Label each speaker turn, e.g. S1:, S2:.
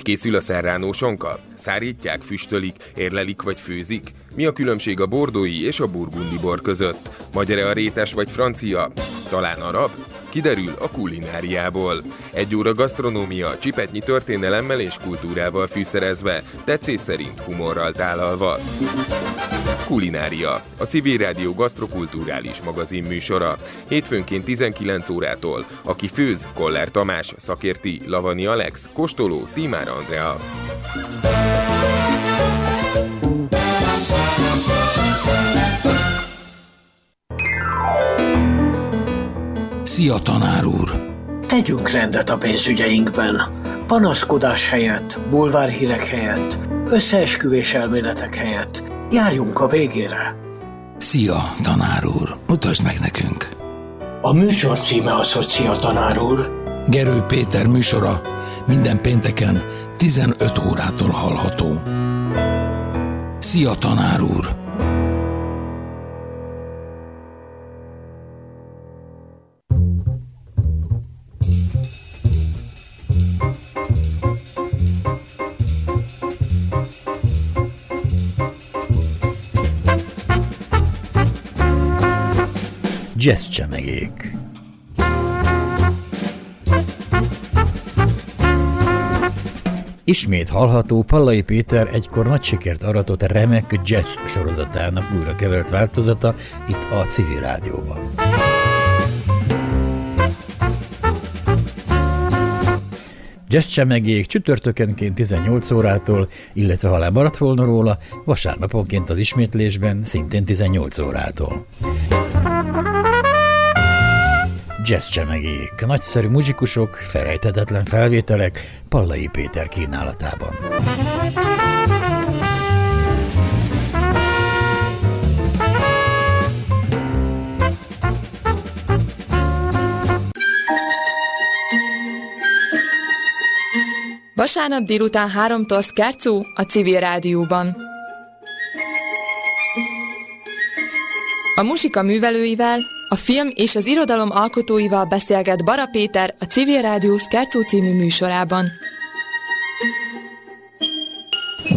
S1: készül a serrano sonka? Szárítják, füstölik, érlelik vagy főzik? Mi a különbség a bordói és a burgundi bor között? Magyar-e a rétes vagy francia? Talán arab? Kiderül a kulináriából. 1 óra gasztronómia, csipetnyi történelemmel és kultúrával fűszerezve, tetszés szerint humorral tálalva. Kulinária, a Civil Rádió gasztrokulturális magazin műsora. Hétfőnként 19 órától. Aki főz, Koller Tamás, szakérti, Lavani Alex, kóstoló, Tímár Andrea.
S2: Szia, tanár úr!
S3: Tegyünk rendet a pénzügyeinkben. Panaszkodás helyett, bulvárhírek helyett, összeesküvés elméletek helyett. Járjunk a végére.
S2: Szia, tanár úr! Mutasd meg nekünk!
S3: A műsor címe az, hogy Szia, tanár úr.
S2: Gerő Péter műsora minden pénteken 15 órától hallható. Szia, tanár úr!
S4: Jazzcsemegék. Ismét hallható Pallai Péter egykor nagy sikert aratott remek jazz sorozatának újra kevert változata itt a Civil Rádióban. Jazzcsemegék csütörtökenként 18 órától, illetve ha lemaradt volna róla, vasárnaponként az ismétlésben szintén 18 órától. Jazzcsemegék, nagyszerű muzsikusok, felejthetetlen felvételek Pallai Péter kínálatában.
S5: Vasárnap délután 3-tól Scherzo a Civil Rádióban. A muzsika művelőivel, a film és az irodalom alkotóival beszélget Bara Péter a Civil Rádió Scherzo című műsorában.